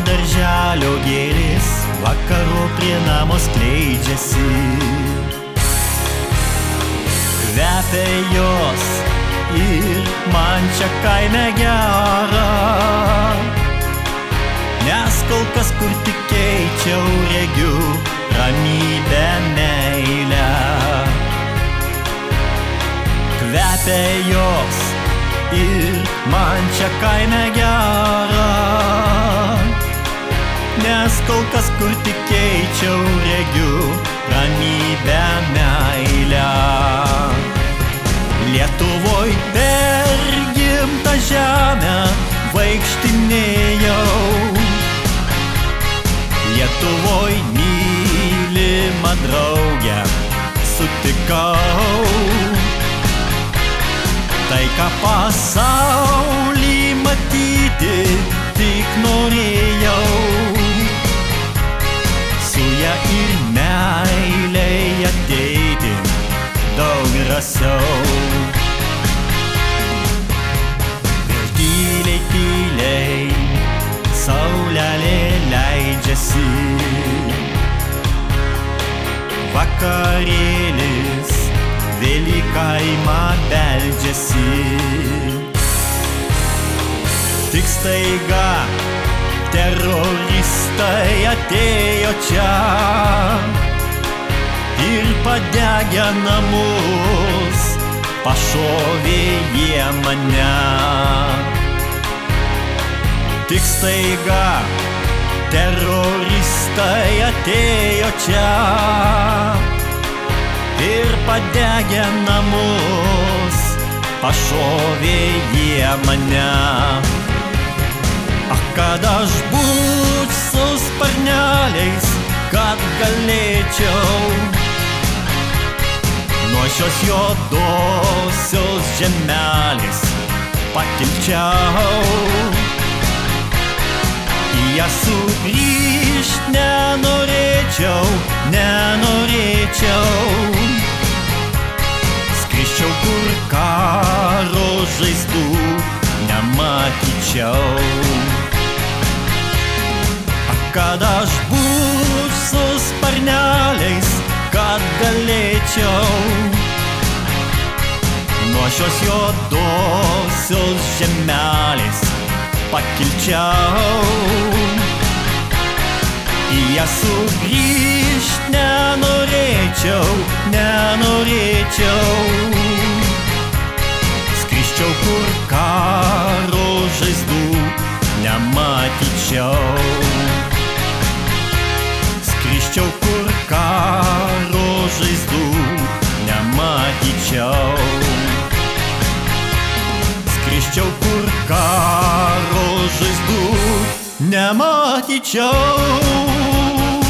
darželio gėlės vakaro prie namo skleidžiasi. Kvepia jos ir man čia kaime gera, nes kol kas kur tik keičiau regiu ramybę, meilę. Kvepia jos ir man čia kaime gera, nes kol kas kur tik keičiau regiu ramybę, meilę. Lietuvoj per gimtą žemę vaikštinėjau, Lietuvoj mylimą draugę sutikau. Tai ką pasaulį matyti tik norėjau, su ja ir meiliai ateiti daug drąsiau. Vėl tyliai, tyliai saulelė leidžiasi, vakarėlis vėl į kaimą beldžiasi. Tik staiga teroristai atėjo čia ir padegę namus pašovė jie mane. Tik staiga teroristai atėjo čia ir padegę namus pašovė jie mane. Ach, kad aš būt su sparneliais, kad galėčiau nuo šios juodosios žemelės pakilčiau. Į ją sugrįžt nenorėčiau, nenorėčiau. Skrisčiau, kur karo žaizdų nematyčiau. Kad aš būt su sparneliais, kad galėčiau nuo šios juodosios žemelės pakilčiau. Į ją sugrįžt nenorėčiau, nenorėčiau. Skrisčiau, kur karo žaizdų nematyčiau. Skrisčiau, kur karo žaizdų nematyčiau. Skrisčiau, kur karo žaizdų nematyčiau.